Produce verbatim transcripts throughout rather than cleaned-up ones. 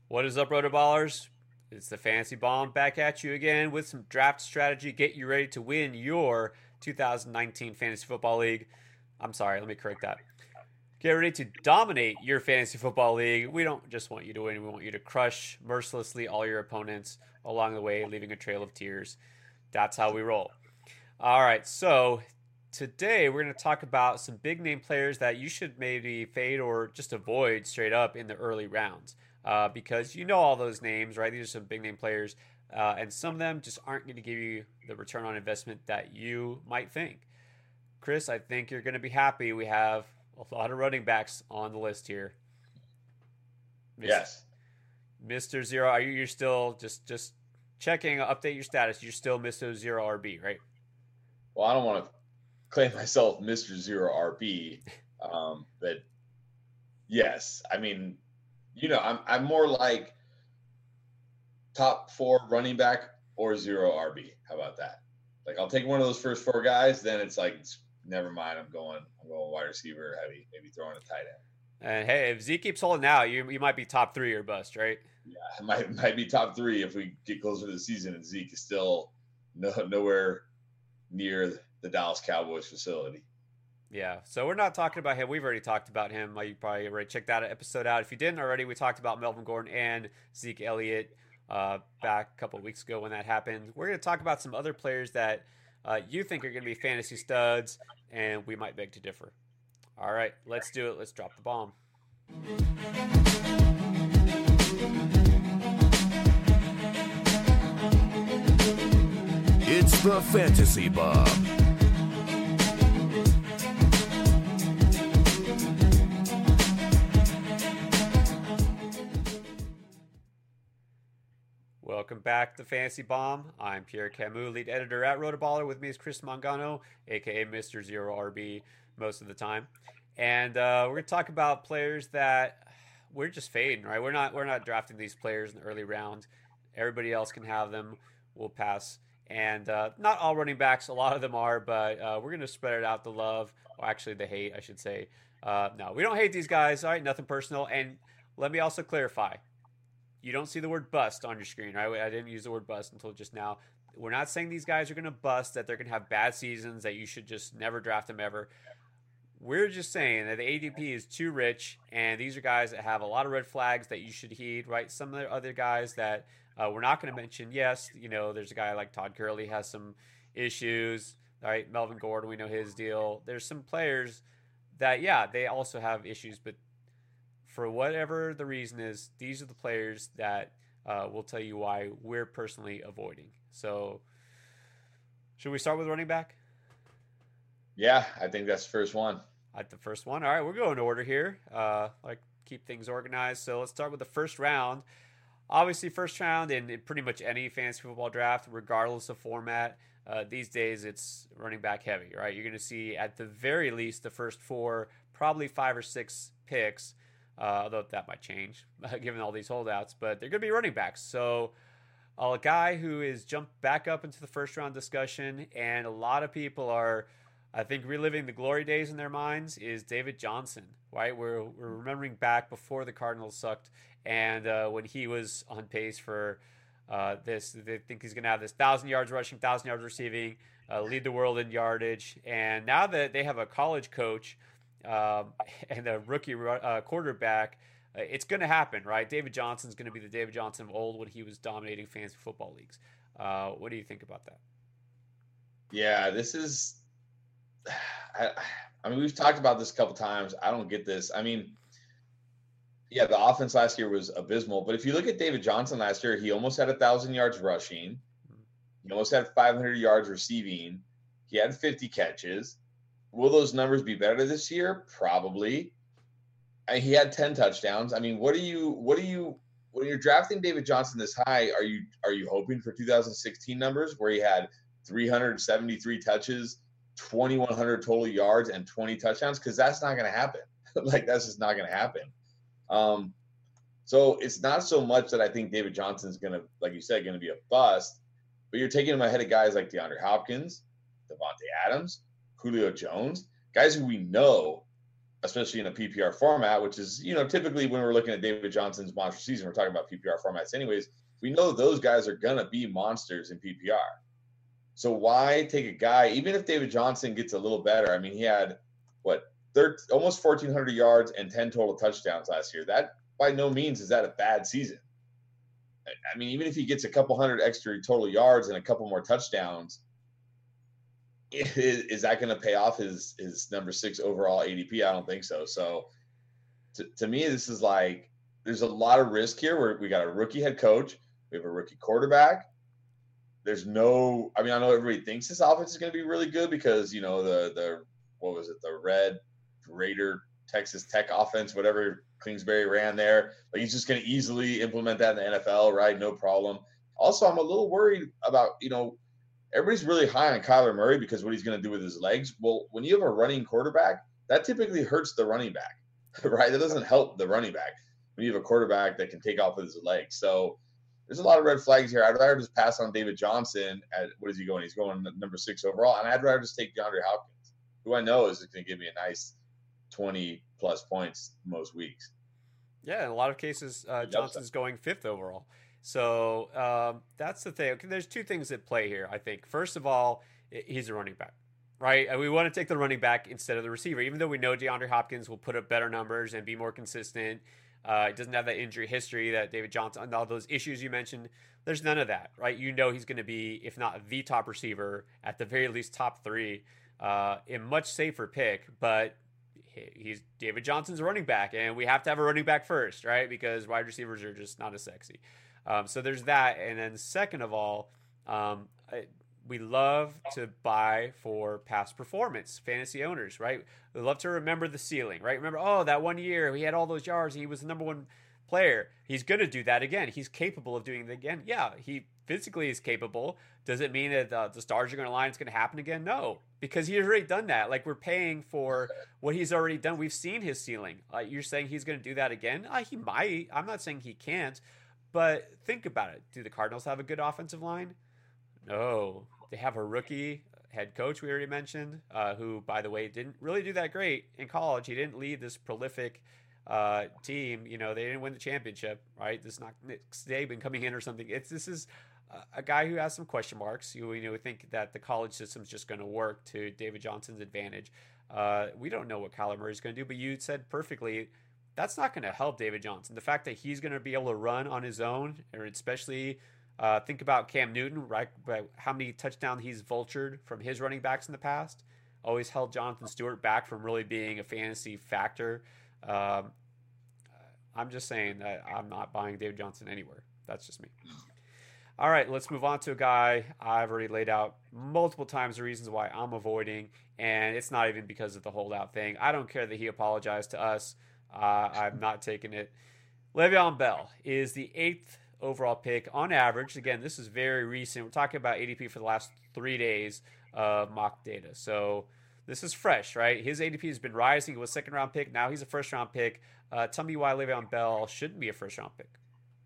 What is up, Rotoballers? It's the Fantasy Bomb back at you again with some draft strategy. Get you ready to win your two thousand nineteen Fantasy Football League. I'm sorry, let me correct that. Get ready to dominate your Fantasy Football League. We don't just want you to win, we want you to crush mercilessly all your opponents along the way, leaving a trail of tears. That's how we roll. All right, so today we're going to talk about some big name players that you should maybe fade or just avoid straight up in the early rounds. Uh, because you know all those names, right? These are some big name players, uh, and some of them just aren't going to give you the return on investment that you might think. Chris, I think you're going to be happy. We have a lot of running backs on the list here. Yes, Mister Zero, are you? You're still just just checking, update your status. You're still Mister Zero R B, right? Well, I don't want to claim myself Mister Zero R B, um, but yes, I mean. You know, I'm I'm more like top four running back or zero R B. How about that? Like I'll take one of those first four guys, then it's like it's, never mind. I'm going I'm going wide receiver heavy, maybe throwing a tight end. And hey, if Zeke keeps holding out, you you might be top three or bust, right? Yeah, it might might be top three if we get closer to the season and Zeke is still no nowhere near the Dallas Cowboys facility. Yeah, so we're not talking about him. We've already talked about him. You probably already checked that episode out. If you didn't already, we talked about Melvin Gordon and Zeke Elliott uh, back a couple of weeks ago when that happened. We're going to talk about some other players that uh, you think are going to be fantasy studs, and we might beg to differ. All right, let's do it. Let's drop the bomb. It's the Fantasy Bomb. Welcome back to Fantasy Bomb. I'm Pierre Camus, lead editor at Rotoballer. With me is Chris Mangano, aka Mister Zero R B, most of the time. And uh, we're gonna talk about players that we're just fading, right? We're not we're not drafting these players in the early round. Everybody else can have them. We'll pass. And uh, not all running backs, a lot of them are, but uh, we're gonna spread it out the love, or actually the hate, I should say. Uh, no, we don't hate these guys. All right, nothing personal. And let me also clarify. You don't see the word bust on your screen, right? I didn't use the word bust until just now. We're not saying these guys are going to bust, that they're going to have bad seasons, that you should just never draft them ever. We're just saying that the A D P is too rich, and these are guys that have a lot of red flags that you should heed, right? Some of the other guys that uh, we're not going to mention, yes, you know, there's a guy like Todd Gurley has some issues, right? Melvin Gordon, we know his deal. There's some players that, yeah, they also have issues, but for whatever the reason is, these are the players that uh, will tell you why we're personally avoiding. So, should we start with running back? Yeah, I think that's the first one. At the first one. All right, we're going in order here. Uh, like keep things organized. So let's start with the first round. Obviously, first round in, in pretty much any fantasy football draft, regardless of format. Uh, these days, it's running back heavy, right? You're going to see at the very least the first four, probably five or six picks. Uh, although that might change given all these holdouts, but they're going to be running backs. So a guy who is jumped back up into the first round discussion, and a lot of people are, I think, reliving the glory days in their minds, is David Johnson, right? We're, we're remembering back before the Cardinals sucked, and uh, when he was on pace for uh, this, they think he's going to have this one thousand yards rushing, one thousand yards receiving, uh, lead the world in yardage. And now that they have a college coach, Um, and a rookie uh, quarterback, uh, it's going to happen, right? David Johnson's going to be the David Johnson of old when he was dominating fantasy football leagues. Uh, what do you think about that? Yeah, this is. I, I mean, we've talked about this a couple times. I don't get this. I mean, yeah, the offense last year was abysmal, but if you look at David Johnson last year, he almost had a thousand yards rushing. He almost had five hundred yards receiving. He had fifty catches. Will those numbers be better this year? Probably. I mean, he had ten touchdowns. I mean, what are you? What are you? When you're drafting David Johnson this high, are you are you hoping for two thousand sixteen numbers where he had three hundred seventy-three touches, twenty-one hundred total yards, and twenty touchdowns? Because that's not going to happen. Like that's just not going to happen. Um, so it's not so much that I think David Johnson's going to, like you said, going to be a bust, but you're taking him ahead of guys like DeAndre Hopkins, Devontae Adams, Julio Jones, guys who we know especially in a P P R format, which is, you know, typically when we're looking at David Johnson's monster season, we're talking about P P R formats anyways. We know those guys are going to be monsters in P P R. So why take a guy, even if David Johnson gets a little better? I mean, he had, what, thirteen, almost fourteen hundred yards and ten total touchdowns last year. That, by no means, is that a bad season. I mean, even if he gets a couple hundred extra total yards and a couple more touchdowns, is, is that going to pay off his his number six overall A D P? I don't think so. So to, to me, this is like, there's a lot of risk here where we got a rookie head coach. We have a rookie quarterback. There's no, I mean, I know everybody thinks this offense is going to be really good because, you know, the, the, what was it? The Red Raider Texas Tech offense, whatever Kingsbury ran there. Like, he's just going to easily implement that in the N F L, right? No problem. Also, I'm a little worried about, you know, everybody's really high on Kyler Murray because what he's going to do with his legs. Well, when you have a running quarterback, that typically hurts the running back, right? That doesn't help the running back when you have a quarterback that can take off with his legs. So there's a lot of red flags here. I'd rather just pass on David Johnson at, what is he going? He's going number six overall. And I'd rather just take DeAndre Hopkins, who I know is going to give me a nice twenty plus points most weeks. Yeah, in a lot of cases, uh, Johnson's going fifth overall. So um, that's the thing. Okay, there's two things at play here, I think. First of all, he's a running back, right? And we want to take the running back instead of the receiver, even though we know DeAndre Hopkins will put up better numbers and be more consistent. Uh, he doesn't have that injury history that David Johnson, and all those issues you mentioned. There's none of that, right? You know he's going to be, if not the top receiver, at the very least top three, uh, a much safer pick. But he's David Johnson's a running back, and we have to have a running back first, right? Because wide receivers are just not as sexy. Um, so there's that. And then second of all, um, I, we love to buy for past performance, fantasy owners, right? We love to remember the ceiling, right? Remember, oh, that one year he had all those yards. He was the number one player. He's going to do that again. He's capable of doing it again. Yeah, he physically is capable. Does it mean that uh, the stars are going to align? It's going to happen again? No, because he's already done that. Like, we're paying for what he's already done. We've seen his ceiling. Uh, you're saying he's going to do that again? Uh, he might. I'm not saying he can't. But think about it. Do the Cardinals have a good offensive line? No. They have a rookie head coach we already mentioned, uh, who, by the way, didn't really do that great in college. He didn't lead this prolific uh, team. You know, they didn't win the championship, right? This is not Nick Saban coming in or something. It's This is a guy who has some question marks. You, you know, we think that the college system is just going to work to David Johnson's advantage. Uh, we don't know what Kyler Murray is going to do, but you said perfectly, that's not going to help David Johnson. The fact that he's going to be able to run on his own, or especially uh, think about Cam Newton, right? How many touchdowns he's vultured from his running backs in the past. Always held Jonathan Stewart back from really being a fantasy factor. Um, I'm just saying that I'm not buying David Johnson anywhere. That's just me. All right, let's move on to a guy I've already laid out multiple times the reasons why I'm avoiding, and it's not even because of the holdout thing. I don't care that he apologized to us. Uh, I'm not taking it. Le'Veon Bell is the eighth overall pick on average. Again, this is very recent. We're talking about A D P for the last three days of mock data. So this is fresh, right? His A D P has been rising. He was a second round pick. Now he's a first round pick. Uh, tell me why Le'Veon Bell shouldn't be a first round pick.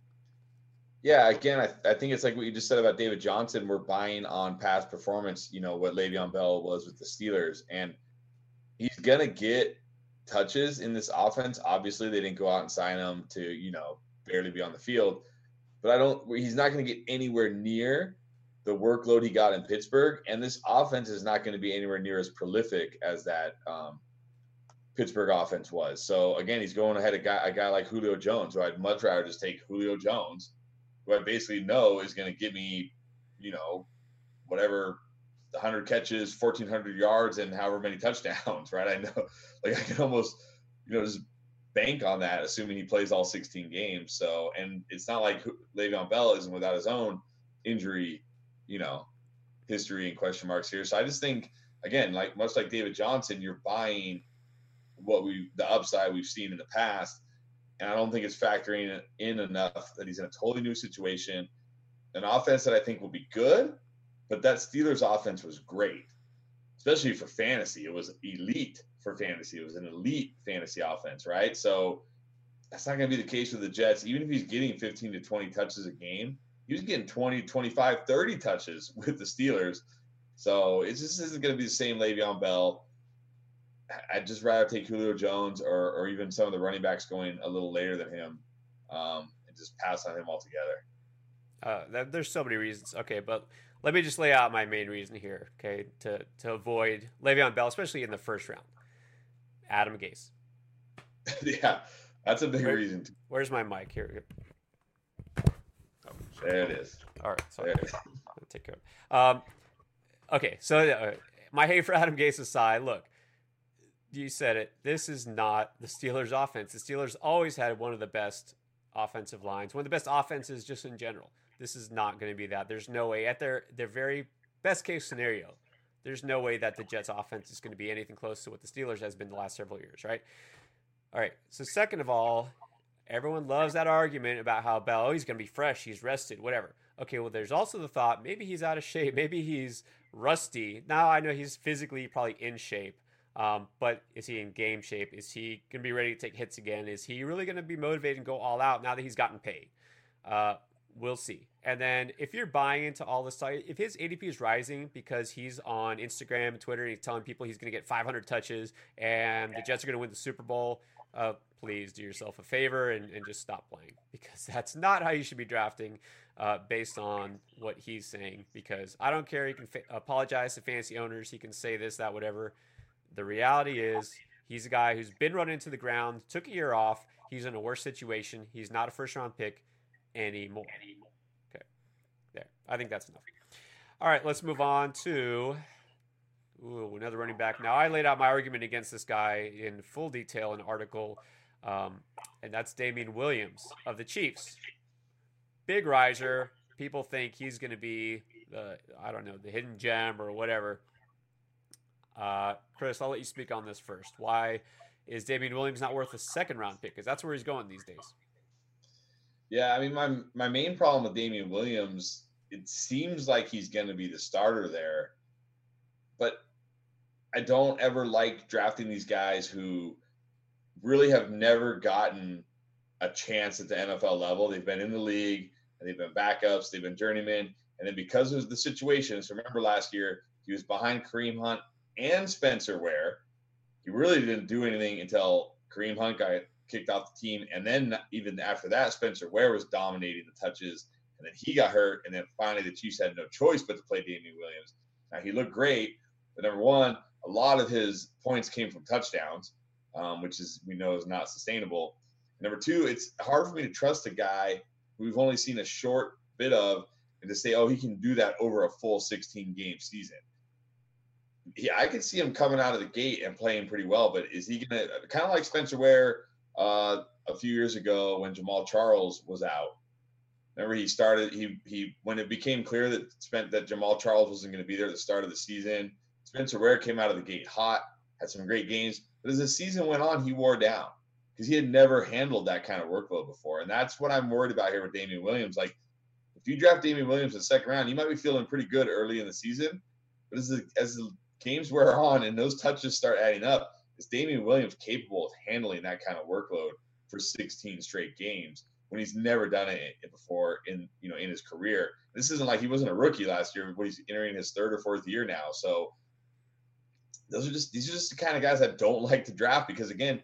Yeah, again, I, I think it's like what you just said about David Johnson. We're buying on past performance, you know, what Le'Veon Bell was with the Steelers. And he's going to get touches in this offense. Obviously, they didn't go out and sign him to, you know, barely be on the field. But I don't, he's not going to get anywhere near the workload he got in Pittsburgh. And this offense is not going to be anywhere near as prolific as that um, Pittsburgh offense was. So, again, he's going ahead of a guy, a guy like Julio Jones, who I'd much rather just take Julio Jones, who I basically know is going to give me, you know, whatever, one hundred catches, fourteen hundred yards, and however many touchdowns, right? I know, like, I can almost, you know, just bank on that, assuming he plays all sixteen games. So, and it's not like Le'Veon Bell isn't without his own injury, you know, history and question marks here. So I just think, again, like much like David Johnson, you're buying what we, the upside we've seen in the past. And I don't think it's factoring in enough that he's in a totally new situation, an offense that I think will be good, but that Steelers offense was great, especially for fantasy. It was elite for fantasy. It was an elite fantasy offense, right? So that's not going to be the case with the Jets. Even if he's getting fifteen to twenty touches a game, he was getting twenty, twenty-five, thirty touches with the Steelers. So it just isn't going to be the same Le'Veon Bell. I'd just rather take Julio Jones or or even some of the running backs going a little later than him, um, and just pass on him altogether. Uh, there's so many reasons. Okay, but let me just lay out my main reason here. Okay, to to avoid Le'Veon Bell, especially in the first round. Adam Gase. Yeah, that's a big Where, reason. Where's my mic? Here. Oh, there it is. All right, sorry. There it is. I'll take care of it. Um, okay, so uh, my hate for Adam Gase aside, look, you said it. This is not the Steelers' offense. The Steelers always had one of the best offensive lines, one of the best offenses just in general. This is not going to be that. There's no way at their their very best case scenario. There's no way that the Jets' offense is going to be anything close to what the Steelers has been the last several years, right? All right. So second of all, everyone loves that argument about how Bell, oh, he's going to be fresh, he's rested, whatever. Okay, well, there's also the thought maybe he's out of shape, maybe he's rusty. Now I know he's physically probably in shape, um, but is he in game shape? Is he going to be ready to take hits again? Is he really going to be motivated and go all out now that he's gotten paid? Uh, we'll see. And then if you're buying into all this, if his A D P is rising because he's on Instagram and Twitter and he's telling people he's going to get five hundred touches and the Jets are going to win the Super Bowl, uh, please do yourself a favor and, and just stop playing, because that's not how you should be drafting uh, based on what he's saying. Because I don't care. He can fa- apologize to fantasy owners. He can say this, that, whatever. The reality is he's a guy who's been run into the ground, took a year off. He's in a worse situation. He's not a first round pick anymore. Okay. There. I think that's enough. All right, let's move on to ooh, another running back. Now, I laid out my argument against this guy in full detail in an article, um, and that's Damian Williams of the Chiefs. Big riser. People think he's going to be, the, I don't know, the hidden gem or whatever. Uh, Chris, I'll let you speak on this first. Why is Damian Williams not worth a second-round pick? Because that's where he's going these days. Yeah, I mean, my my main problem with Damian Williams, it seems like he's going to be the starter there, but I don't ever like drafting these guys who really have never gotten a chance at the N F L level. They've been in the league, and they've been backups, they've been journeymen, and then because of the situations, remember last year, he was behind Kareem Hunt and Spencer Ware. He really didn't do anything until Kareem Hunt got kicked off the team, and then even after that, Spencer Ware was dominating the touches, and then he got hurt, and then finally the Chiefs had no choice but to play Damian Williams. Now, he looked great, but number one, a lot of his points came from touchdowns, um, which is we know is not sustainable. Number two, it's hard for me to trust a guy who we've only seen a short bit of and to say, oh, he can do that over a full sixteen-game season. Yeah, I could see him coming out of the gate and playing pretty well, but is he going to – kind of like Spencer Ware uh, a few years ago when Jamal Charles was out. Remember, he started he he when it became clear that spent that Jamal Charles wasn't going to be there at the start of the season. Spencer Ware came out of the gate hot, had some great games, but as the season went on, he wore down because he had never handled that kind of workload before, and that's what I'm worried about here with Damian Williams. Like, if you draft Damian Williams in the second round, you might be feeling pretty good early in the season, but as the as the games wear on and those touches start adding up, is Damian Williams capable of handling that kind of workload for sixteen straight games when he's never done it before in you know in his career? This isn't like he wasn't a rookie last year, but he's entering his third or fourth year now. So those are just these are just the kind of guys I don't like to draft because again,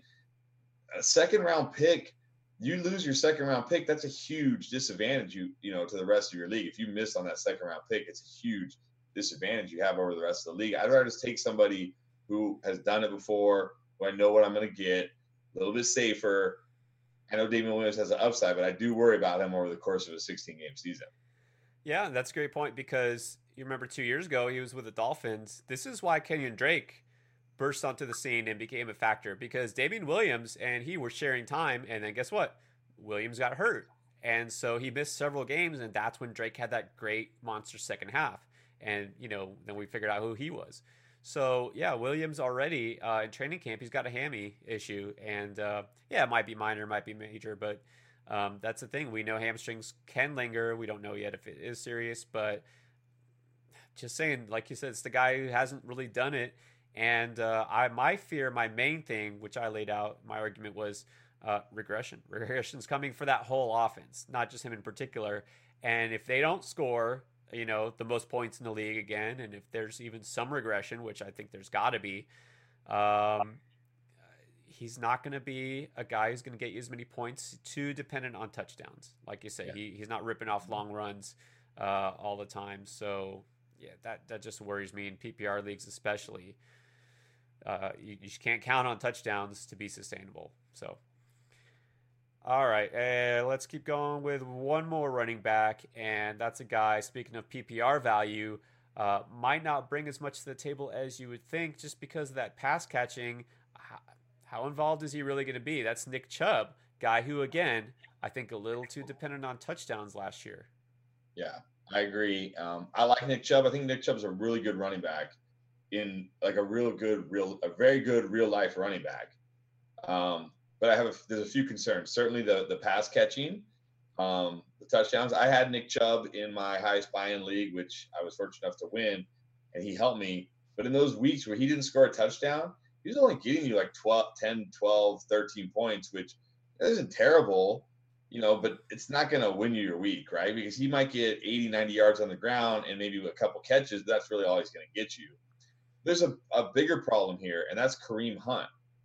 a second round pick, you lose your second round pick, that's a huge disadvantage you you know to the rest of your league. If you miss on that second round pick, it's a huge disadvantage you have over the rest of the league. I'd rather just take somebody who has done it before, who I know what I'm going to get, a little bit safer. I know Damian Williams has an upside, but I do worry about him over the course of a sixteen-game season. Yeah, that's a great point because you remember two years ago he was with the Dolphins. This is why Kenyon Drake burst onto the scene and became a factor because Damian Williams and he were sharing time, and then guess what? Williams got hurt, and so he missed several games, and that's when Drake had that great monster second half. And, you know, then we figured out who he was. So, yeah, Williams already uh, in training camp, he's got a hammy issue. And, uh, yeah, it might be minor, might be major. But um, that's the thing. We know hamstrings can linger. We don't know yet if it is serious. But just saying, like you said, it's the guy who hasn't really done it. And uh, I, my fear, my main thing, which I laid out, my argument was uh, regression. Regression's coming for that whole offense, not just him in particular. And if they don't score – you know, the most points in the league again, and if there's even some regression, which I think there's got to be, Um, he's not going to be a guy who's going to get you as many points, too dependent on touchdowns. Like you say, Yeah. he, he's not ripping off long runs uh, all the time. So, yeah, that, that just worries me in P P R leagues especially. Uh, you, you can't count on touchdowns to be sustainable. So, all right, uh, let's keep going with one more running back, and that's a guy, speaking of P P R value, uh, might not bring as much to the table as you would think just because of that pass catching. How, how involved is he really going to be? That's Nick Chubb, guy who, again, I think a little too dependent on touchdowns last year. Yeah, I agree. Um, I like Nick Chubb. I think Nick Chubb's a really good running back in like a real good, real, a very good real life running back. Um, but I have a, there's a few concerns. Certainly the the pass catching, um, the touchdowns. I had Nick Chubb in my highest buy-in league, which I was fortunate enough to win, and he helped me. But in those weeks where he didn't score a touchdown, he was only getting you like twelve, ten, twelve, thirteen points, which isn't terrible, you know, but it's not going to win you your week, right? Because he might get eighty, ninety yards on the ground and maybe a couple catches. But that's really all he's going to get you. There's a, a bigger problem here, and that's Kareem Hunt.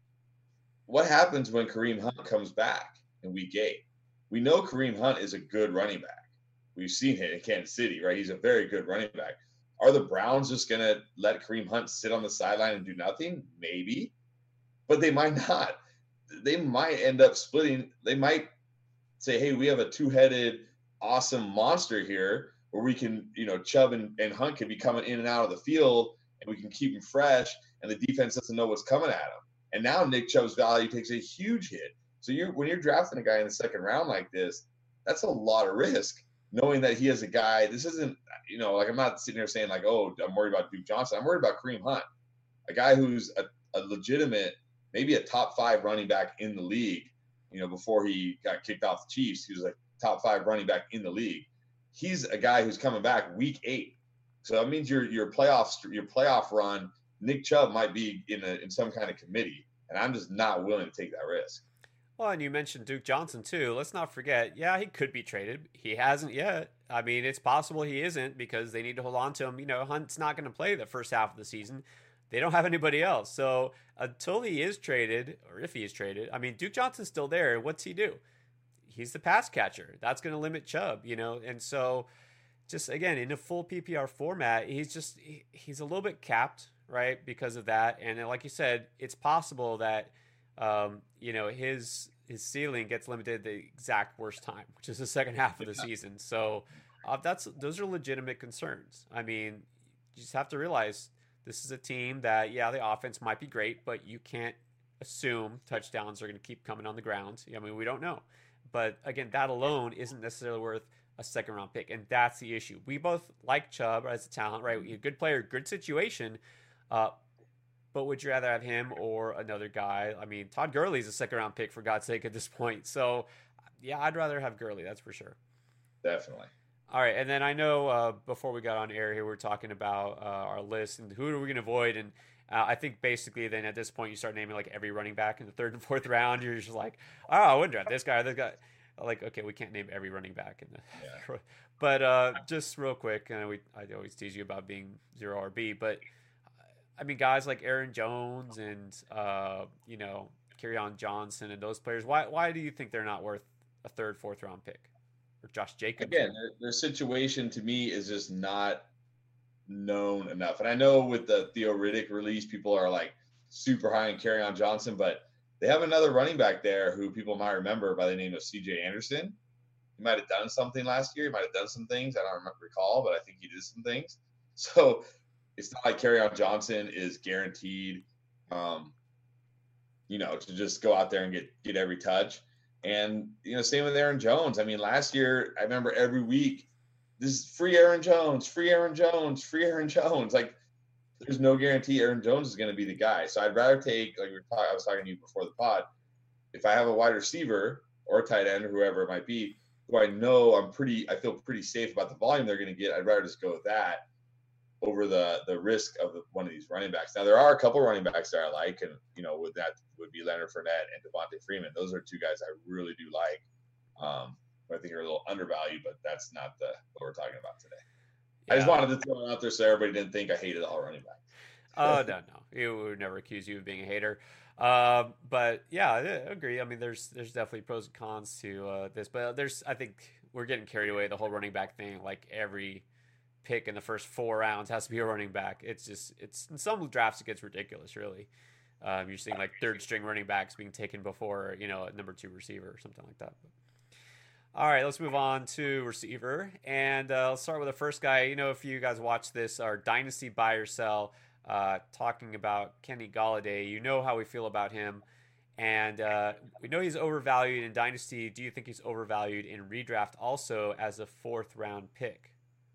What happens when Kareem Hunt comes back in week eight? We know Kareem Hunt is a good running back. We've seen it in Kansas City, right? He's a very good running back. Are the Browns just going to let Kareem Hunt sit on the sideline and do nothing? Maybe, but they might not. They might end up splitting. They might say, hey, we have a two-headed, awesome monster here where we can, you know, Chubb and, and Hunt can be coming in and out of the field and we can keep them fresh and the defense doesn't know what's coming at them. And now Nick Chubb's value takes a huge hit. So you're when you're drafting a guy in the second round like this, that's a lot of risk, knowing that he has a guy. This isn't, you know, like I'm not sitting here saying like, oh, I'm worried about Duke Johnson. I'm worried about Kareem Hunt, a guy who's a, a legitimate, maybe a top five running back in the league. You know, before he got kicked off the Chiefs, he was like top five running back in the league. He's a guy who's coming back week eight. So that means your your playoffs, your playoff run, Nick Chubb might be in a in some kind of committee, and I'm just not willing to take that risk. Well, and you mentioned Duke Johnson too. Let's not forget, yeah, he could be traded. He hasn't yet. I mean, it's possible he isn't because they need to hold on to him. You know, Hunt's not going to play the first half of the season. They don't have anybody else. So until he is traded, or if he is traded, I mean, Duke Johnson's still there. What's he do? He's the pass catcher. That's going to limit Chubb, you know, and so just again in a full P P R format, he's just he, he's a little bit capped, right, because of that. And like you said, it's possible that um, you know his his ceiling gets limited at the exact worst time, which is the second half of the season. So uh, that's those are legitimate concerns. I mean, you just have to realize this is a team that yeah, the offense might be great, but you can't assume touchdowns are going to keep coming on the ground. I mean, we don't know. But again, that alone isn't necessarily worth a second round pick. And that's the issue. We both like Chubb as a talent, right? A good player, good situation. Uh, but would you rather have him or another guy? I mean, Todd Gurley's a second round pick for God's sake at this point. So yeah, I'd rather have Gurley. That's for sure. Definitely. All right. And then I know uh, before we got on air here, we we're talking about uh, our list and who are we going to avoid. And Uh, I think basically then at this point you start naming like every running back in the third and fourth round. You're just like, oh, I wouldn't draft this guy or this guy. Like, okay, we can't name every running back in the. Yeah. But uh, just real quick, and we I always tease you about being zero R B, but I mean guys like Aaron Jones and uh, you know Kerryon Johnson and those players. Why why do you think they're not worth a third, fourth round pick? Or Josh Jacobs? Again, their, their situation to me is just not known enough. And I know with the Theo Riddick release, people are like super high on Kerryon Johnson, but they have another running back there who people might remember by the name of C J Anderson. He might have done something last year. He might have done some things. I don't remember, recall, but I think he did some things. So it's not like Kerryon Johnson is guaranteed, um, you know, to just go out there and get, get every touch. And, you know, same with Aaron Jones. I mean, last year, I remember every week, this is free Aaron Jones, free Aaron Jones, free Aaron Jones. Like, there's no guarantee Aaron Jones is going to be the guy. So I'd rather take, like we were talking, I was talking to you before the pod, if I have a wide receiver or a tight end or whoever it might be, who I know I'm pretty, I feel pretty safe about the volume they're going to get, I'd rather just go with that over the the risk of the, one of these running backs. Now, there are a couple running backs that I like, and, you know, with that would be Leonard Fournette and Devontae Freeman. Those are two guys I really do like. Um, I think are a little undervalued, but that's not the what we're talking about today. Yeah. I just wanted to throw it out there so everybody didn't think I hated all running backs. Oh no, no, we would never accuse you of being a hater. Um, but yeah, I agree. I mean, there's there's definitely pros and cons to uh, this, but there's I think we're getting carried away the whole running back thing. Like every pick in the first four rounds has to be a running back. It's just it's in some drafts it gets ridiculous. Really, um, you're seeing like third string running backs being taken before you know a number two receiver or something like that. But, all right, let's move on to receiver, and uh, let's start with the first guy. You know, if you guys watch this, our dynasty buy or sell, uh, talking about Kenny Golladay. You know how we feel about him, and uh, we know he's overvalued in dynasty. Do you think he's overvalued in redraft also as a fourth round pick?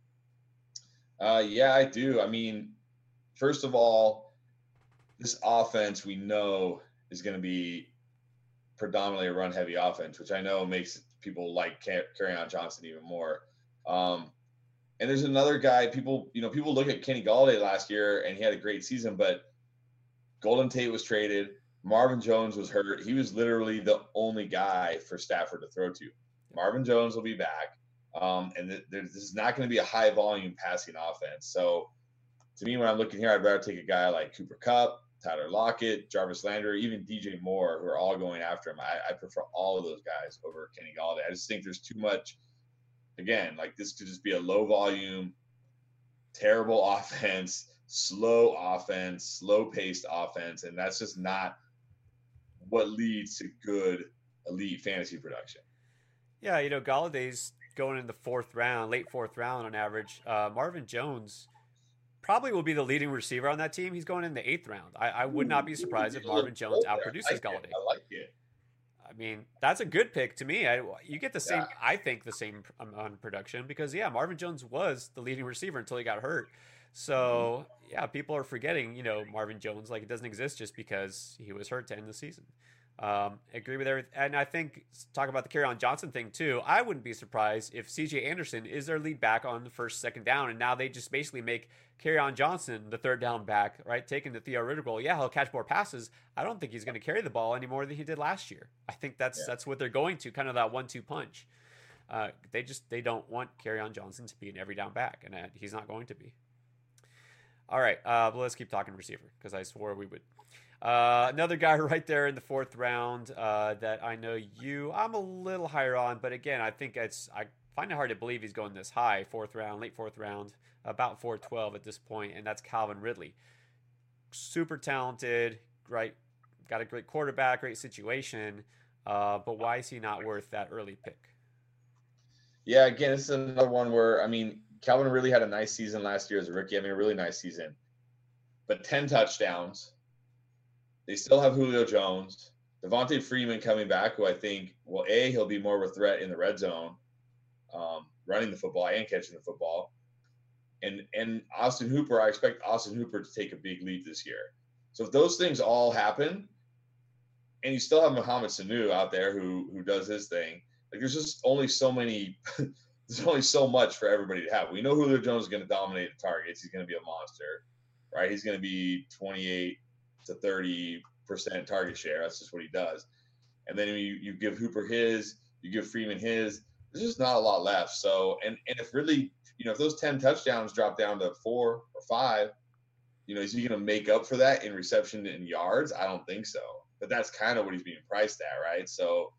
Uh, yeah, I do. I mean, first of all, this offense we know is going to be predominantly a run heavy offense, which I know makes people like Kerryon Johnson even more. Um, and there's another guy, people, you know, people look at Kenny Golladay last year and he had a great season, but Golden Tate was traded. Marvin Jones was hurt. He was literally the only guy for Stafford to throw to. Marvin Jones will be back. Um, and th- this is not going to be a high volume passing offense. So to me, when I'm looking here, I'd rather take a guy like Cooper Kupp, Tyler Lockett, Jarvis Landry, even D J Moore, who are all going after him. I, I prefer all of those guys over Kenny Golladay. I just think there's too much. Again, like this could just be a low volume, terrible offense, slow offense, slow paced offense, and that's just not what leads to good elite fantasy production. Yeah, you know, Galladay's going in the fourth round, late fourth round on average. Uh, Marvin Jones probably will be the leading receiver on that team. He's going in the eighth round. I, I would not be surprised if Marvin Jones outproduces Golladay. I like it. I mean, that's a good pick to me. I, you get the same, yeah. I think, the same amount of production because, yeah, Marvin Jones was the leading receiver until he got hurt. So, yeah, people are forgetting, you know, Marvin Jones, like it doesn't exist just because he was hurt to end the season. Um, I agree with everything. And I think, talk about the Kerryon Johnson thing, too. I wouldn't be surprised if C J Anderson is their lead back on the first, second down, and now they just basically make Kerryon Johnson the third down back, right? Taking the theoretical, yeah, he'll catch more passes. I don't think he's going to carry the ball any more than he did last year. I think that's yeah. that's what they're going to, kind of that one two punch. Uh, they just they don't want Kerryon Johnson to be an every down back, and uh, he's not going to be. All right, uh, well, let's keep talking receiver because I swore we would. Uh, another guy right there in the fourth round uh, that I know you, I'm a little higher on, but again, I think it's I find it hard to believe he's going this high, fourth round, late fourth round, about four twelve at this point, and that's Calvin Ridley. Super talented, right? Got a great quarterback, great situation, uh, but why is he not worth that early pick? Yeah, again, this is another one where, I mean, Calvin really had a nice season last year as a rookie. I mean, a really nice season, but ten touchdowns. They still have Julio Jones, Devontae Freeman coming back, who I think, well, A, he'll be more of a threat in the red zone, um, running the football and catching the football. And and Austin Hooper, I expect Austin Hooper to take a big leap this year. So if those things all happen, and you still have Mohamed Sanu out there who who does his thing, like there's just only so many – there's only so much for everybody to have. We know Julio Jones is going to dominate the targets. He's going to be a monster, right? He's going to be twenty-eight to thirty percent target share. That's just what he does. And then you, you give Hooper his, you give Freeman his. There's just not a lot left. So, and, and if really, you know, if those ten touchdowns drop down to four or five, you know, is he going to make up for that in reception and yards? I don't think so. But that's kind of what he's being priced at, right? So,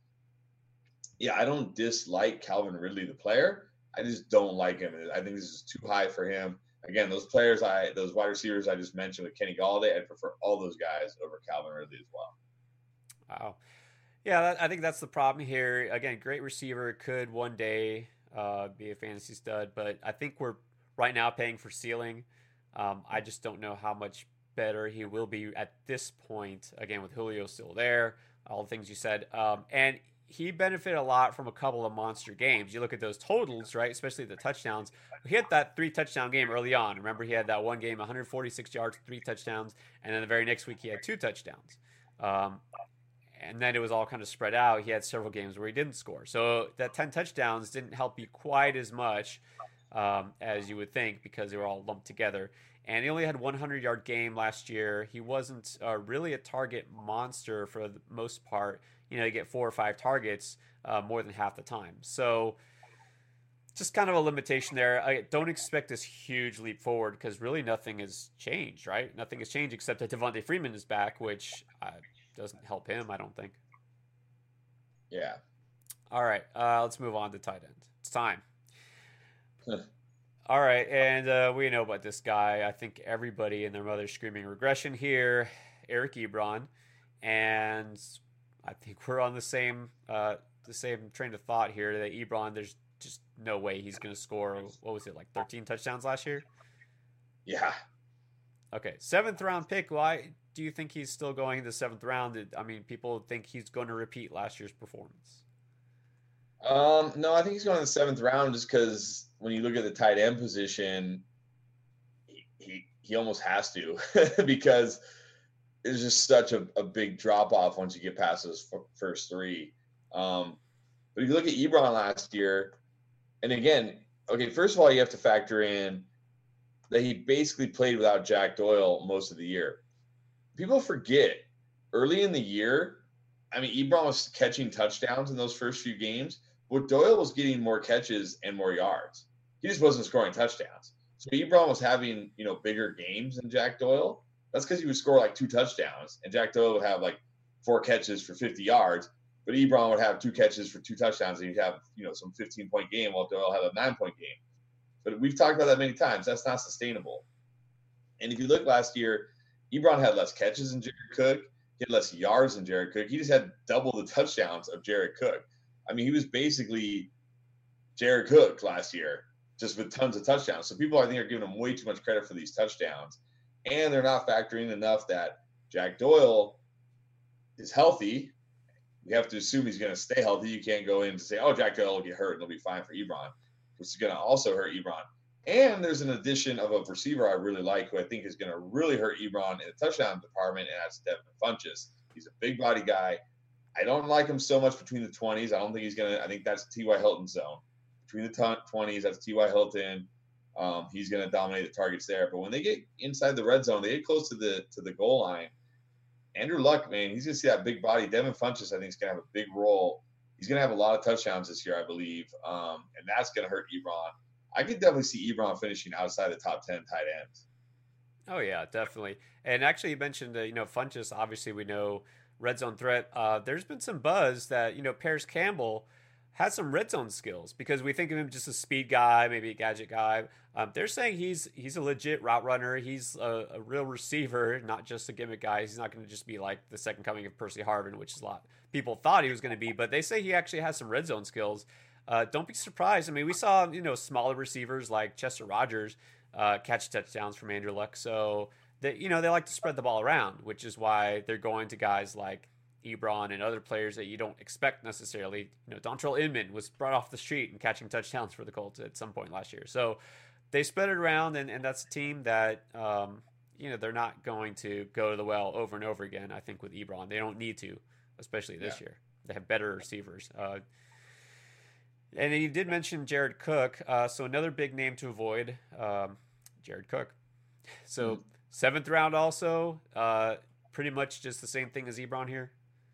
yeah, I don't dislike Calvin Ridley, the player. I just don't like him. I think this is too high for him. Again, those players, I those wide receivers I just mentioned with Kenny Golladay, I'd prefer all those guys over Calvin Ridley as well. Wow. Yeah, that, I think that's the problem here. Again, great receiver, could one day uh, be a fantasy stud, but I think we're right now paying for ceiling. Um, I just don't know how much better he will be at this point. Again, with Julio still there, all the things you said. Um, and he benefited a lot from a couple of monster games. You look at those totals, right? Especially the touchdowns. He had that three touchdown game early on. Remember, he had that one game, one hundred forty-six yards, three touchdowns, and then the very next week he had two touchdowns. Um, and then it was all kind of spread out. He had several games where he didn't score. So that ten touchdowns didn't help you quite as much um, as you would think because they were all lumped together. And he only had one hundred-yard game last year. He wasn't uh, really a target monster for the most part. You know, you get four or five targets uh, more than half the time. So just kind of a limitation there. I don't expect this huge leap forward because really nothing has changed, right? Nothing has changed except that Devontae Freeman is back, which uh, doesn't help him, I don't think. Yeah. All right, uh, let's move on to tight end. It's time. All right, and uh, we know about this guy. I think everybody and their mother's screaming regression here. Eric Ebron, and I think we're on the same uh, the same train of thought here. That Ebron, there's just no way he's going to score. What was it, like thirteen touchdowns last year? Yeah. Okay, seventh round pick. Why do you think he's still going in the seventh round? I mean, people think he's going to repeat last year's performance. Um, no, I think he's going in the seventh round just because when you look at the tight end position, he he, he almost has to because it's just such a, a big drop off once you get past those f- first three. Um, but if you look at Ebron last year, and again, okay, first of all, you have to factor in that he basically played without Jack Doyle most of the year. People forget early in the year, I mean, Ebron was catching touchdowns in those first few games, but Doyle was getting more catches and more yards. He just wasn't scoring touchdowns. So Ebron was having, you know, bigger games than Jack Doyle. That's because he would score like two touchdowns, and Jack Doyle would have like four catches for fifty yards, but Ebron would have two catches for two touchdowns, and he'd have, you know, some fifteen-point game while Doyle had a nine-point game. But we've talked about that many times. That's not sustainable. And if you look last year, Ebron had less catches than Jared Cook. He had less yards than Jared Cook. He just had double the touchdowns of Jared Cook. I mean, he was basically Jared Cook last year, just with tons of touchdowns. So people, I think, are giving him way too much credit for these touchdowns. And they're not factoring enough that Jack Doyle is healthy. We have to assume he's going to stay healthy. You can't go in and say, oh, Jack Doyle will get hurt and it'll be fine for Ebron, which is going to also hurt Ebron. And there's an addition of a receiver I really like who I think is going to really hurt Ebron in the touchdown department, and that's Devin Funchess. He's a big body guy. I don't like him so much between the twenties. I don't think he's going to – I think that's T Y. Hilton's zone. Between the twenties, that's T Y. Hilton. Um, he's going to dominate the targets there. But when they get inside the red zone, they get close to the to the goal line. Andrew Luck, man, he's going to see that big body. Devin Funchess, I think, is going to have a big role. He's going to have a lot of touchdowns this year, I believe, um, and that's going to hurt Ebron. I could definitely see Ebron finishing outside the top ten tight ends. Oh, yeah, definitely. And actually, you mentioned, uh, you know, Funchess, obviously we know red zone threat. Uh, there's been some buzz that, you know, Paris Campbell has some red zone skills because we think of him just a speed guy, maybe a gadget guy. Um, they're saying he's he's a legit route runner. He's a, a real receiver, not just a gimmick guy. He's not going to just be like the second coming of Percy Harvin, which is a lot people thought he was going to be. But they say he actually has some red zone skills. Uh, don't be surprised. I mean, we saw, you know, smaller receivers like Chester Rogers uh, catch touchdowns from Andrew Luck. So, they, you know, they like to spread the ball around, which is why they're going to guys like Ebron and other players that you don't expect necessarily. You know, Dontrell Inman was brought off the street and catching touchdowns for the Colts at some point last year. So they spread it around, and, and that's a team that, um, you know, they're not going to go to the well over and over again, I think, with Ebron. They don't need to, especially this yeah. year. They have better receivers. Uh, and then you did mention Jared Cook. Uh, so another big name to avoid, um, Jared Cook. So mm-hmm. seventh round also, uh, pretty much just the same thing as Ebron here.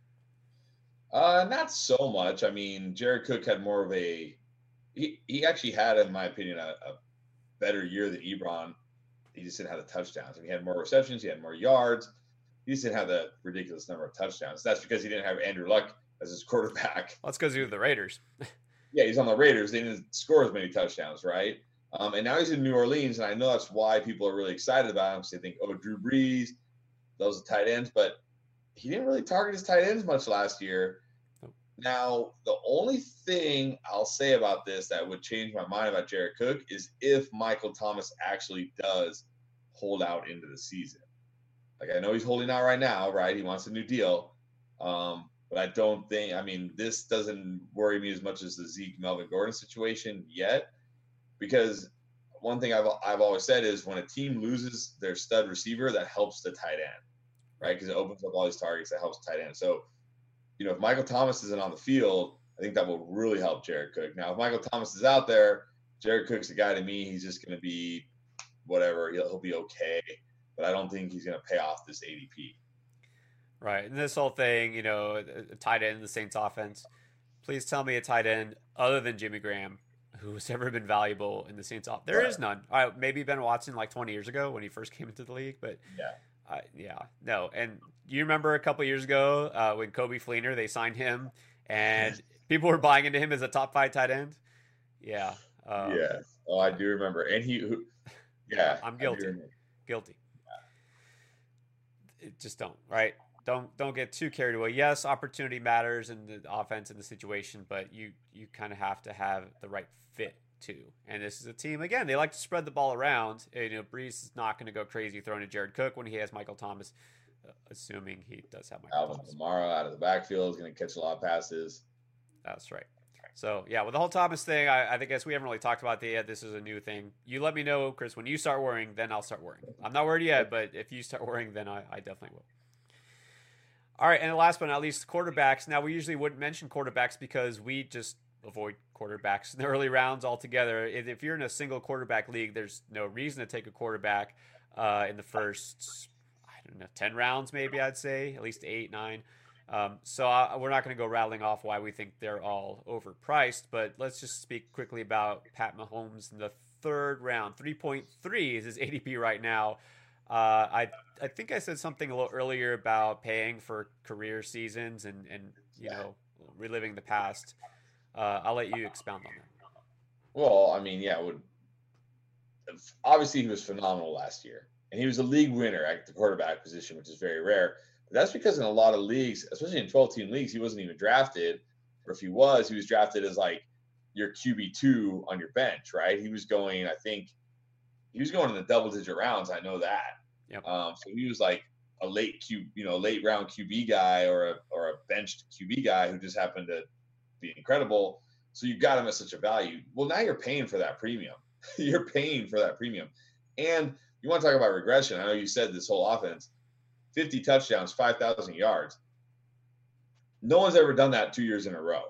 Uh, not so much. I mean, Jared Cook had more of a he, he actually had, in my opinion, a, a better year than Ebron. He just didn't have the touchdowns. I mean, he had more receptions, he had more yards. He just didn't have the ridiculous number of touchdowns. That's because he didn't have Andrew Luck as his quarterback. Well, that's because he was the Raiders. Yeah, he's on the Raiders. They didn't score as many touchdowns, right? Um, and now he's in New Orleans, and I know that's why people are really excited about him because they think, oh, Drew Brees, those are tight ends. But he didn't really target his tight ends much last year. Now, the only thing I'll say about this that would change my mind about Jared Cook is if Michael Thomas actually does hold out into the season. Like, I know he's holding out right now, right? He wants a new deal. Um, but I don't think – I mean, this doesn't worry me as much as the Zeke Melvin Gordon situation yet, because one thing I've I've always said is when a team loses their stud receiver, that helps the tight end, right? Because it opens up all these targets, that helps tight end. So, you know, if Michael Thomas isn't on the field, I think that will really help Jared Cook. Now, if Michael Thomas is out there, Jared Cook's the guy to me. He's just going to be whatever. He'll, he'll be okay. But I don't think he's going to pay off this A D P. Right. And this whole thing, you know, a tight end in the Saints offense. Please tell me a tight end other than Jimmy Graham who's ever been valuable in the Saints off. There Right. is none. Uh, maybe Ben Watson like twenty years ago when he first came into the league, but Yeah. uh, yeah, no. And you remember a couple years ago uh, when Kobe Fleener, they signed him and people were buying into him as a top five tight end. Yeah. Um, yeah. Oh, I do remember. And he, who, yeah, I'm I do guilty. remember. Guilty. It just don't, right? Don't don't get too carried away. Yes, opportunity matters in the offense in the situation, but you you kind of have to have the right fit too. And this is a team again. They like to spread the ball around. And, you know, Brees is not going to go crazy throwing to Jared Cook when he has Michael Thomas, uh, assuming he does have Michael Alvin Thomas. Kamara out of the backfield is going to catch a lot of passes. That's right. So yeah, with the whole Thomas thing, I, I guess we haven't really talked about that yet. This is a new thing. You let me know, Chris, when you start worrying, then I'll start worrying. I'm not worried yet, but if you start worrying, then I, I definitely will. All right, and the last but not least, quarterbacks. Now, we usually wouldn't mention quarterbacks because we just avoid quarterbacks in the early rounds altogether. If if you're in a single quarterback league, there's no reason to take a quarterback uh, in the first, I don't know, ten rounds maybe, I'd say, at least eight, nine. Um, so I, we're not going to go rattling off why we think they're all overpriced, but let's just speak quickly about Pat Mahomes in the third round. three point three is his A D P right now. Uh, I I think I said something a little earlier about paying for career seasons and, and you know, reliving the past. Uh, I'll let you expound on that. Well, I mean, yeah, it would obviously he was phenomenal last year, and he was a league winner at the quarterback position, which is very rare. But that's because in a lot of leagues, especially in twelve-team leagues, he wasn't even drafted, or if he was, he was drafted as like your Q B two on your bench, right? He was going, I think, he was going in the double-digit rounds. I know that. Yep. Um, so he was like a late Q, you know, late round Q B guy or a or a benched Q B guy who just happened to be incredible. So you got him at such a value. Well, now you're paying for that premium. You're paying for that premium. And you want to talk about regression. I know you said this whole offense, fifty touchdowns, five thousand yards. No one's ever done that two years in a row.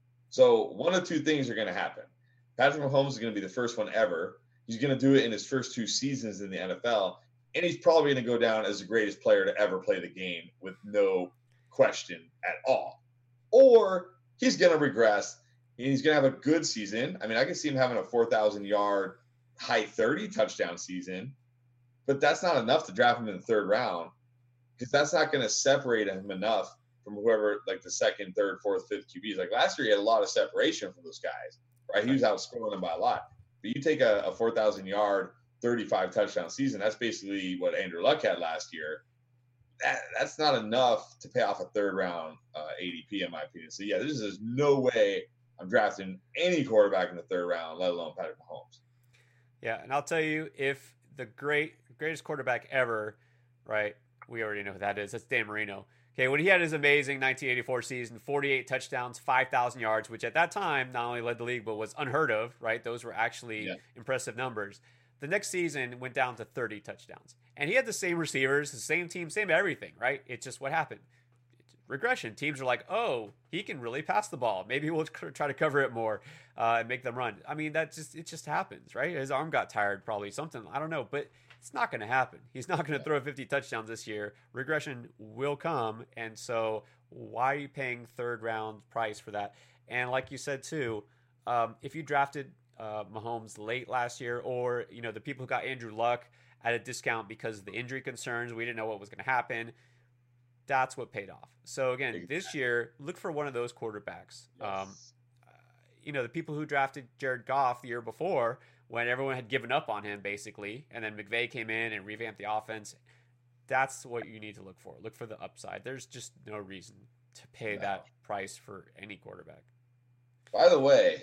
So one of two things are going to happen. Patrick Mahomes is going to be the first one ever. He's going to do it in his first two seasons in the N F L. And he's probably going to go down as the greatest player to ever play the game with no question at all. Or he's going to regress and he's going to have a good season. I mean, I can see him having a four thousand yard, high thirty touchdown season, but that's not enough to draft him in the third round because that's not going to separate him enough from whoever, like the second, third, fourth, fifth Q Bs. Like last year, he had a lot of separation from those guys, right? He was outscoring them by a lot. But you take a, a four thousand yard, thirty-five touchdown season, that's basically what Andrew Luck had last year. That, that's not enough to pay off a third round uh, A D P, in my opinion. So, yeah, there's just no way I'm drafting any quarterback in the third round, let alone Patrick Mahomes. Yeah, and I'll tell you, if the great greatest quarterback ever, right, we already know who that is. That's Dan Marino. Okay, when he had his amazing nineteen eighty-four season, forty-eight touchdowns, five thousand yards, which at that time not only led the league, but was unheard of, right? Those were actually Yeah. impressive numbers. The next season went down to thirty touchdowns. And he had the same receivers, the same team, same everything, right? It's just what happened. It's regression. Teams are like, oh, he can really pass the ball. Maybe we'll try to cover it more uh, and make them run. I mean, that just it just happens, right? His arm got tired, probably something. I don't know, but it's not going to happen. He's not going to throw fifty touchdowns this year. Regression will come, and so why are you paying third round price for that? And like you said too, um, if you drafted uh, Mahomes late last year, or you know the people who got Andrew Luck at a discount because of the injury concerns, we didn't know what was going to happen. That's what paid off. So again, exactly. This year, look for one of those quarterbacks. Yes. Um, uh, you know, the people who drafted Jared Goff the year before, when everyone had given up on him, basically, and then McVay came in and revamped the offense. That's what you need to look for. Look for the upside. There's just no reason to pay no. that price for any quarterback. By the way,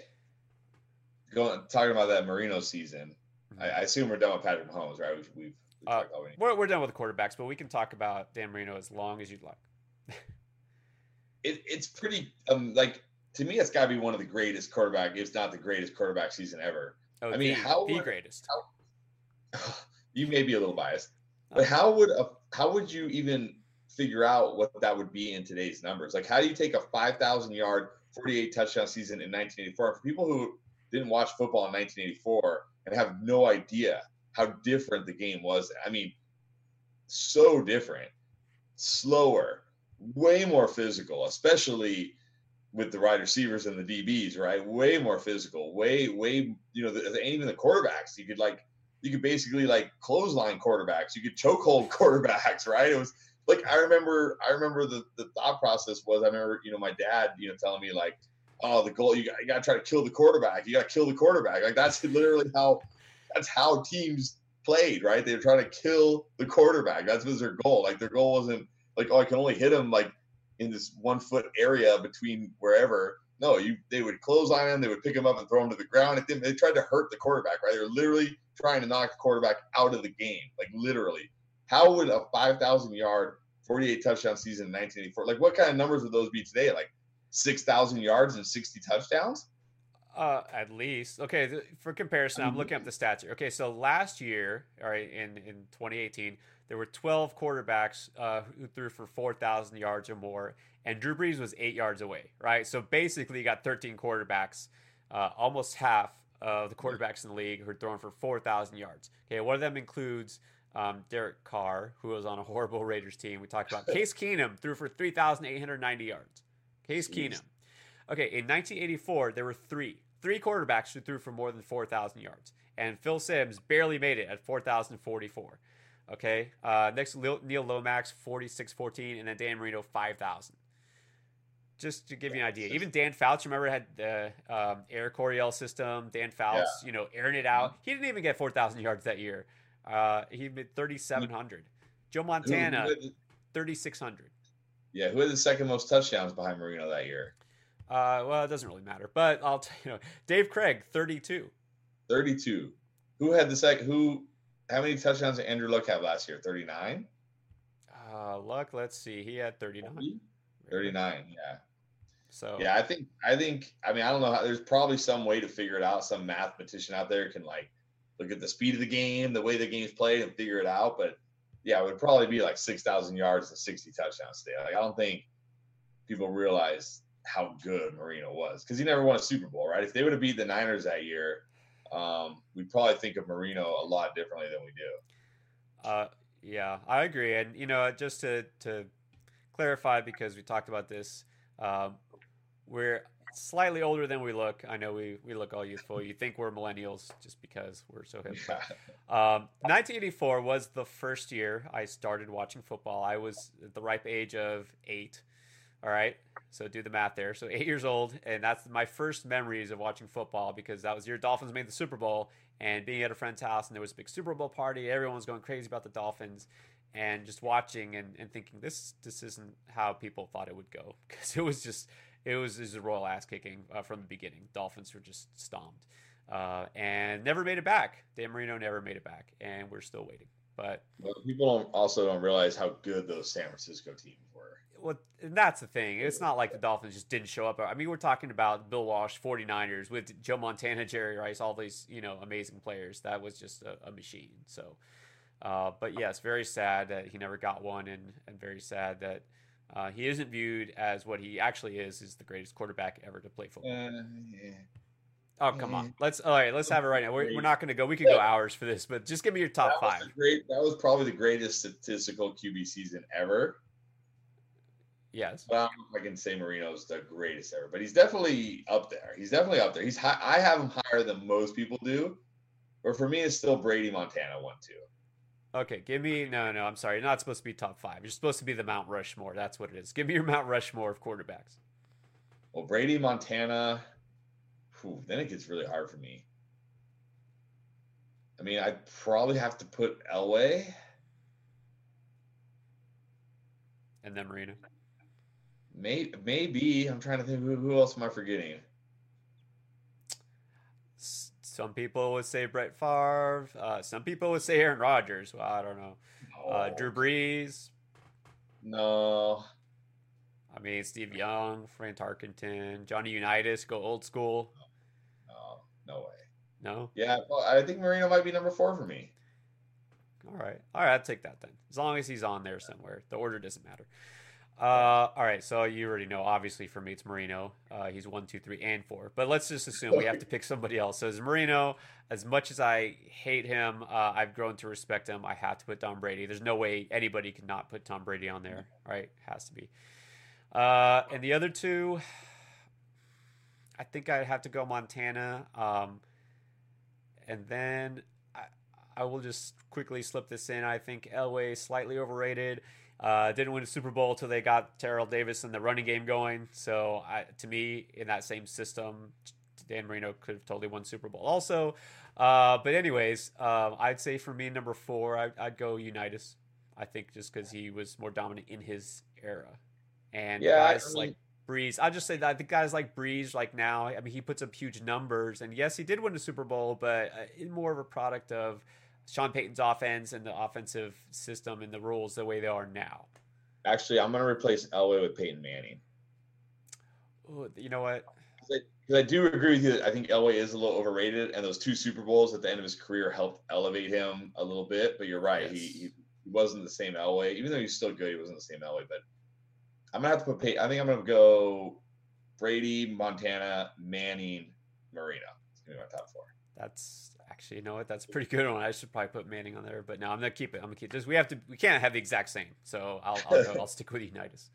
going talking about that Marino season, mm-hmm. I, I assume we're done with Patrick Mahomes, right? We've, we've, we've uh, we're we're done with the quarterbacks, but we can talk about Dan Marino as long as you'd like. it, it's pretty um, like to me, it's got to be one of the greatest quarterback, if not the greatest quarterback season ever. Oh, I mean, the, how the would, greatest? How, you may be a little biased, but how would a, how would you even figure out what that would be in today's numbers? Like, how do you take a five thousand yard, forty-eight touchdown season in nineteen eighty-four? For people who didn't watch football in nineteen eighty-four and have no idea how different the game was, I mean, so different, slower, way more physical, especially with the wide receivers and the D Bs, right? Way more physical, way, way, you know, the, the, even the quarterbacks, you could like, you could basically like clothesline quarterbacks, you could chokehold quarterbacks, right? It was like, I remember, I remember the, the thought process was, I remember, you know, my dad, you know, telling me like, oh, the goal, you got, you got to try to kill the quarterback. You got to kill the quarterback. Like that's literally how, that's how teams played, right? They were trying to kill the quarterback. That was their goal. Like their goal wasn't like, oh, I can only hit him like in this one foot area between wherever. No, you they would clothesline him, they would pick him up and throw him to the ground. They tried to hurt the quarterback, right? They were literally trying to knock the quarterback out of the game, like literally. How would a five thousand yard, forty-eight touchdown season in nineteen eighty-four, like what kind of numbers would those be today? Like six thousand yards and sixty touchdowns? Uh, at least. Okay, th- for comparison, I'm looking up the stats here. Okay, so last year, all right, in, in twenty eighteen, there were twelve quarterbacks uh, who threw for four thousand yards or more, and Drew Brees was eight yards away, right? So basically, you got thirteen quarterbacks, uh, almost half of the quarterbacks in the league who are throwing for four thousand yards. Okay, one of them includes um, Derek Carr, who was on a horrible Raiders team. We talked about Case Keenum threw for three thousand eight hundred ninety yards. Case Keenum. Okay, in nineteen eighty-four, there were three. Three quarterbacks who threw for more than four thousand yards. And Phil Simms barely made it at four thousand forty-four. Okay, uh, next, Neil Lomax, forty-six fourteen, and then Dan Marino, five thousand. Just to give you an idea. Even Dan Fouts, remember, had the um, Air Coryell system. Dan Fouts, yeah. you know, airing it out. He didn't even get four thousand yards that year. Uh, he made thirty-seven hundred. Joe Montana, thirty-six hundred. Yeah, who had the second most touchdowns behind Marino that year? Uh, well, it doesn't really matter, but I'll tell you know, Dave Craig, thirty-two. thirty-two. Who had the second? Who? How many touchdowns did Andrew Luck have last year? thirty-nine. Uh, Luck. Let's see. He had thirty-nine. thirty-nine. Yeah. So. Yeah, I think. I think. I mean, I don't know how. There's probably some way to figure it out. Some mathematician out there can like look at the speed of the game, the way the game's played, and figure it out. But yeah, it would probably be like six thousand yards and sixty touchdowns today. Like I don't think people realize how good Marino was because he never won a Super Bowl, right? If they would have beat the Niners that year, um, we'd probably think of Marino a lot differently than we do. Uh, yeah, I agree. And, you know, just to, to clarify, because we talked about this, um, we're slightly older than we look. I know we, we look all youthful. You think we're millennials just because we're so hip. Yeah. Um, nineteen eighty-four was the first year I started watching football. I was at the ripe age of eight. All right. So do the math there. So eight years old, and that's my first memories of watching football because that was the year Dolphins made the Super Bowl and being at a friend's house, and there was a big Super Bowl party. Everyone was going crazy about the Dolphins and just watching and, and thinking this this isn't how people thought it would go because it was just it was, it was a royal ass kicking uh, from the beginning. Dolphins were just stomped uh, and never made it back. Dan Marino never made it back, and we're still waiting. But well, people don't also don't realize how good those San Francisco teams were. Well, and that's the thing. It's not like the Dolphins just didn't show up. I mean, we're talking about Bill Walsh, forty-niners, with Joe Montana, Jerry Rice, all these, you know, amazing players. That was just a, a machine. So, uh, but yes, very sad that he never got one, and, and very sad that uh, he isn't viewed as what he actually is, is the greatest quarterback ever to play football. Uh, yeah. Oh, come on. Let's all right, let's have it right now. We're, we're not going to go. We could go hours for this, but just give me your top that five. Great. That was probably the greatest statistical Q B season ever. Yes. But I don't know if I can say Marino's the greatest ever, but he's definitely up there. He's definitely up there. He's high, I have him higher than most people do, but for me, it's still Brady Montana one two. Okay, give me no, no. I'm sorry, you're not supposed to be top five. You're supposed to be the Mount Rushmore. That's what it is. Give me your Mount Rushmore of quarterbacks. Well, Brady Montana. Whew, then it gets really hard for me. I mean, I'd probably have to put Elway, and then Marino. Maybe, maybe I'm trying to think who, who else am I forgetting? Some people would say Brett Favre. Uh, some people would say Aaron Rodgers. Well, I don't know. Oh. Uh, Drew Brees. No. I mean, Steve Young, Frank Tarkenton, Johnny Unitas. Go old school. No, no way. No. Yeah, well, I think Marino might be number four for me. All right, all right. I'll take that then. As long as he's on there somewhere, the order doesn't matter. Uh, all right, so you already know, obviously for me it's Marino. Uh, he's one, two, three, and four. But let's just assume we have to pick somebody else. So as Marino, as much as I hate him, uh, I've grown to respect him. I have to put Tom Brady. There's no way anybody could not put Tom Brady on there, right? Has to be. Uh, and the other two, I think I'd have to go Montana. Um, and then I, I will just quickly slip this in. I think Elway slightly overrated. Uh, didn't win a Super Bowl until they got Terrell Davis and the running game going. So I, to me, in that same system, Dan Marino could have totally won Super Bowl also. Uh, but anyways, um, I'd say for me, number four, I, I'd go Unitas. I think just because he was more dominant in his era. And Yeah, guys I mean, like Breeze, I'll just say that the guys like Breeze, like now, I mean, he puts up huge numbers. And yes, he did win the Super Bowl, but uh, more of a product of Sean Payton's offense and the offensive system and the rules the way they are now. actually, I'm going to replace Elway with Peyton Manning. Ooh, you know what? Because I do agree with you that I think Elway is a little overrated, and those two Super Bowls at the end of his career helped elevate him a little bit. But you're right, Yes. he, he wasn't the same Elway, even though he's still good. He wasn't the same Elway. But I'm gonna have to put Peyton. I think I'm gonna go Brady, Montana, Manning, Marino. It's gonna be my top four. That's actually, you know what? That's a pretty good one. I should probably put Manning on there, but no, I'm gonna keep it. I'm gonna keep this. We have to. We can't have the exact same. So I'll I'll, go, I'll stick with Unitas.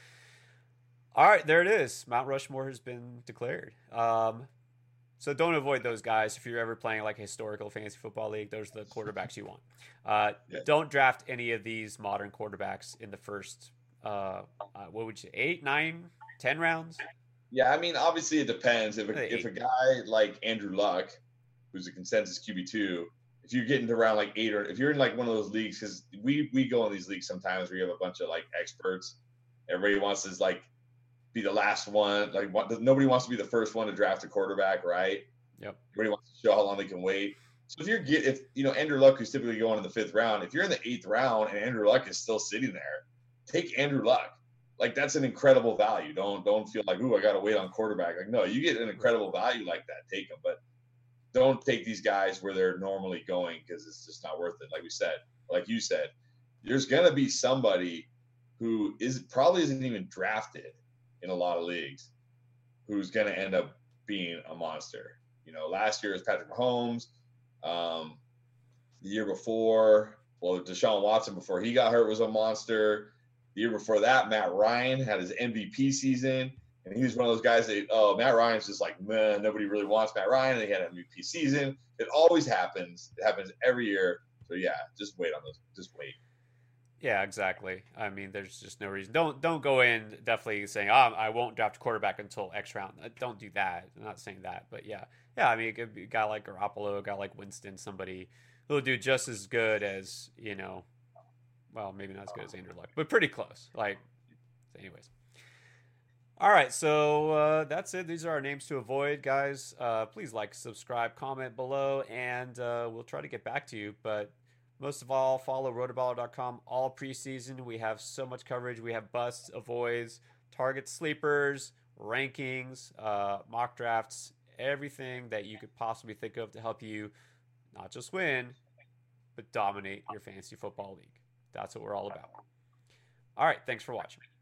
All right, there it is. Mount Rushmore has been declared. Um, so don't avoid those guys if you're ever playing like a historical fantasy football league. Those are the quarterbacks you want. Uh, Yeah. Don't draft any of these modern quarterbacks in the first. Uh, uh, what would you eight, nine, ten rounds? Yeah, I mean, obviously it depends. If a, Hey. if a guy like Andrew Luck, who's a consensus Q B two, if you're getting to around like eight, or if you're in like one of those leagues, because we we go in these leagues sometimes where you have a bunch of like experts. Everybody wants to like be the last one. Like what, nobody wants to be the first one to draft a quarterback, right? Yep. Everybody wants to show how long they can wait. So if you're get if you know Andrew Luck, who's typically going in the fifth round, if you're in the eighth round and Andrew Luck is still sitting there, take Andrew Luck. Like that's an incredible value. Don't don't feel like, ooh, I got to wait on quarterback. Like no, you get an incredible value like that. Take them, but don't take these guys where they're normally going because it's just not worth it. Like we said, like you said, there's gonna be somebody who is probably isn't even drafted in a lot of leagues who's gonna end up being a monster. You know, last year was Patrick Mahomes. Um, the year before, well, Deshaun Watson before he got hurt was a monster. The year before that, Matt Ryan had his M V P season, and he was one of those guys that, oh, Matt Ryan's just like, man, nobody really wants Matt Ryan. And he had an M V P season. It always happens. It happens every year. So yeah, just wait on those. Just wait. Yeah, exactly. I mean, there's just no reason. Don't don't go in definitely saying, "Oh, I won't draft a quarterback until X round." Don't do that. I'm not saying that, but yeah, yeah. I mean, it could be a guy like Garoppolo, a guy like Winston, somebody who'll do just as good as you know. Well, maybe not as good as Andrew Luck, but pretty close. Like, anyways. All right, so uh, that's it. These are our names to avoid, guys. Uh, please like, subscribe, comment below, and uh, we'll try to get back to you. But most of all, follow rotoballer dot com all preseason. We have so much coverage. We have busts, avoids, target sleepers, rankings, uh, mock drafts, everything that you could possibly think of to help you not just win, but dominate your fantasy football league. That's what we're all about. All right, thanks for watching.